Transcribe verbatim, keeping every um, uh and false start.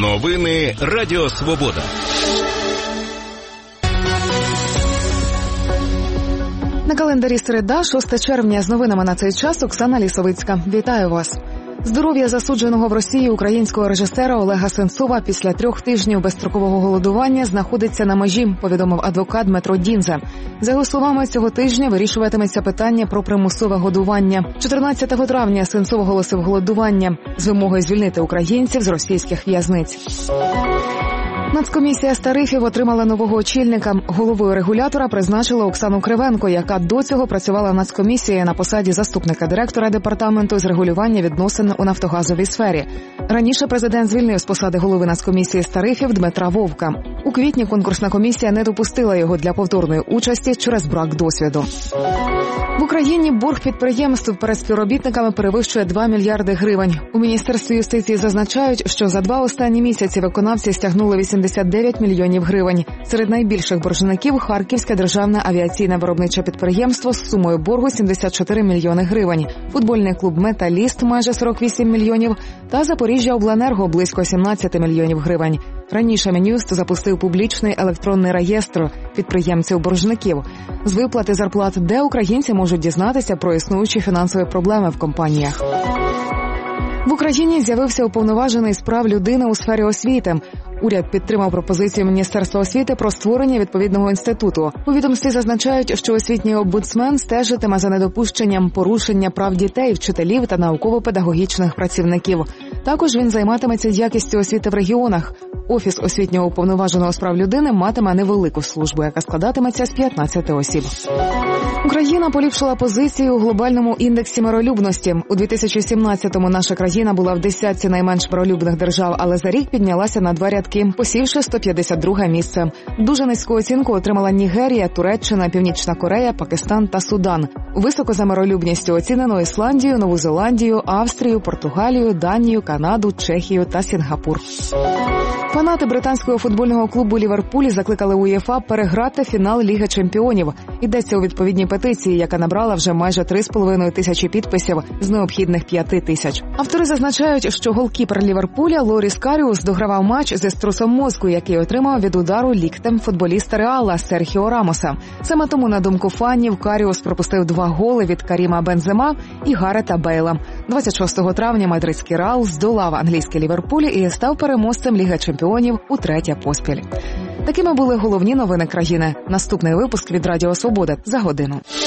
Новини Радіо Свобода. На календарі середа, шостого червня. З новинами на цей час Оксана Лісовицька. Вітаю вас. Здоров'я засудженого в Росії українського режисера Олега Сенцова після трьох тижнів безстрокового голодування знаходиться на межі, повідомив адвокат Дмитро Дінза. За його словами, цього тижня вирішуватиметься питання про примусове годування. чотирнадцятого травня Сенцов оголосив голодування з вимогою звільнити українців з російських в'язниць. Нацкомісія з тарифів отримала нового очільника. Головою регулятора призначила Оксану Кривенко, яка до цього працювала в Нацкомісії на посаді заступника директора департаменту з регулювання відносин у нафтогазовій сфері. Раніше президент звільнив з посади голови Нацкомісії з тарифів Дмитра Вовка. У квітні конкурсна комісія не допустила його для повторної участі через брак досвіду. В Україні борг підприємств перед співробітниками перевищує два мільярди гривень. У Міністерстві юстиції зазначають, що за два останні місяці виконавці стягнули вісімдесят дев'ять мільйонів гривень. Серед найбільших боржників – Харківське державне авіаційне виробниче підприємство з сумою боргу сімдесят чотири мільйони гривень, футбольний клуб «Металіст» – майже сорок вісім мільйонів та Запоріжжяобленерго – близько сімнадцять мільйонів гривень. Раніше Мін'юст запустив публічний електронний реєстр підприємців-боржників. З виплати зарплат, де українці можуть дізнатися про існуючі фінансові проблеми в компаніях. В Україні з'явився уповноважений з прав людини у сфері освіти. Уряд підтримав пропозицію Міністерства освіти про створення відповідного інституту. У відомстві зазначають, що освітній омбудсмен стежитиме за недопущенням порушення прав дітей, вчителів та науково-педагогічних працівників. Також він займатиметься якістю освіти в регіонах. Офіс освітнього уповноваженого з прав людини матиме невелику службу, яка складатиметься з п'ятнадцяти осіб. Україна поліпшила позиції у глобальному індексі миролюбності. У дві тисячі сімнадцятому наша країна була в десятці найменш миролюбних держав, але за рік піднялася на два рядки, посівши сто п'ятдесят друге місце. Дуже низьку оцінку отримала Нігерія, Туреччина, Північна Корея, Пакистан та Судан. Високо за миролюбністю оцінено Ісландію, Нову Зеландію, Австрію, Португалію, Данію, Канаду, Чехію та Сінгапур. Фанати британського футбольного клубу «Ліверпуль» закликали УЄФА переграти фінал Ліги чемпіонів. Йдеться у відповідній петиції, яка набрала вже майже три з половиною тисячі підписів з необхідних п'яти тисяч. Автори зазначають, що голкіпер «Ліверпуля» Лоріс Каріус догравав матч зі струсом мозку, який отримав від удару ліктем футболіста Реала Серхіо Рамоса. Саме тому, на думку фанів, Каріус пропустив два голи від Каріма Бензема і Гарета Бейла. двадцять шостого травня мадридський Реал здолав англійський «Ліверпуль» і став переможцем Ліги чемпіонів утретє поспіль. Такими були головні новини країни. Наступний випуск від Радіо Свобода за годину.